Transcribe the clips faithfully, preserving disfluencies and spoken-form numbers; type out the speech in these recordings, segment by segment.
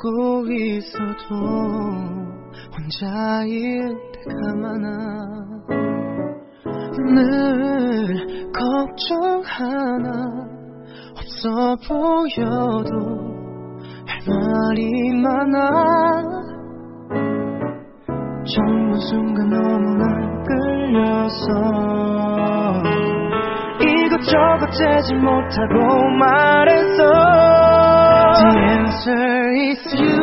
웃고 있어도 혼자일 때가 많아. 늘 걱정 하나 없어 보여도 할 말이 많아. 정말 순간 너무나 끌려서 이것저것 재지 못하고 말했어. The answer is you.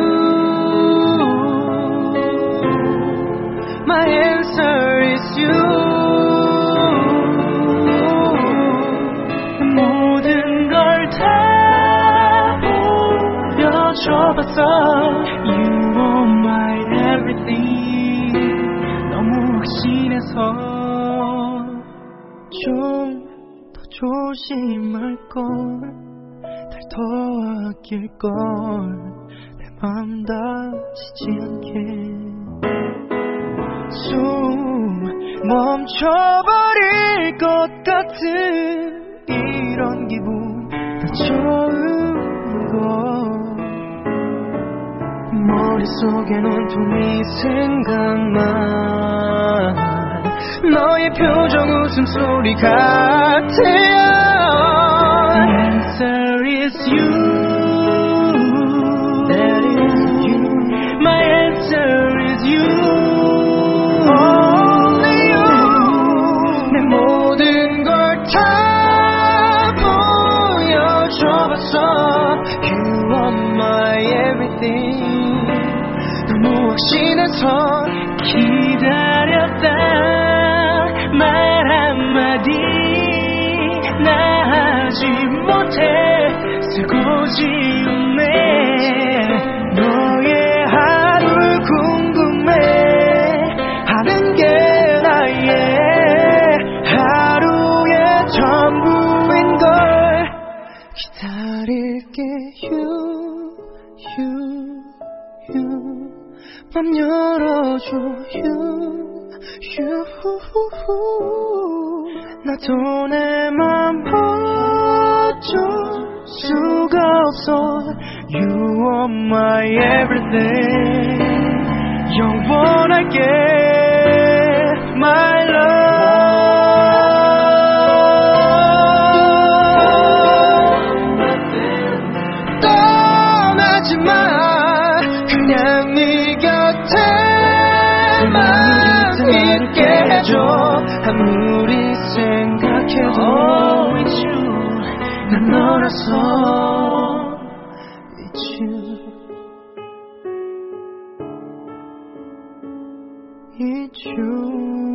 My answer is you. 모든 걸 다 보여줘봤어. You are my everything. 너무 확신해서 좀 더 조심할걸, 날 더 아낄걸, 내 맘 다치지 않게. 숨 멈춰버릴 것 같은 이런 기분 다 처음 걸. 머릿속엔 온통이 생각만. 너의 표정 웃음소리 같아요. The answer is you. That is you. My answer is you. Only you. 내 모든 걸 다 보여줘봤어. You are my everything. 너무 확신해서 기다렸다. 말 한마디 나 하지 못해 쓰고 지우네. 너의 하루 궁금해 하는 게 나의 하루의 전부인걸. 기다릴게 you you you. 맘 열어줘 you you. 나도 내 맘 어쩔 수가 없어. You are my everything. 영원하게 my love. 떠나지 마. 그냥 네 곁에만 있게 해줘. 아무리 생각해도 oh, it's you. 난 너라서 it's you. It's you.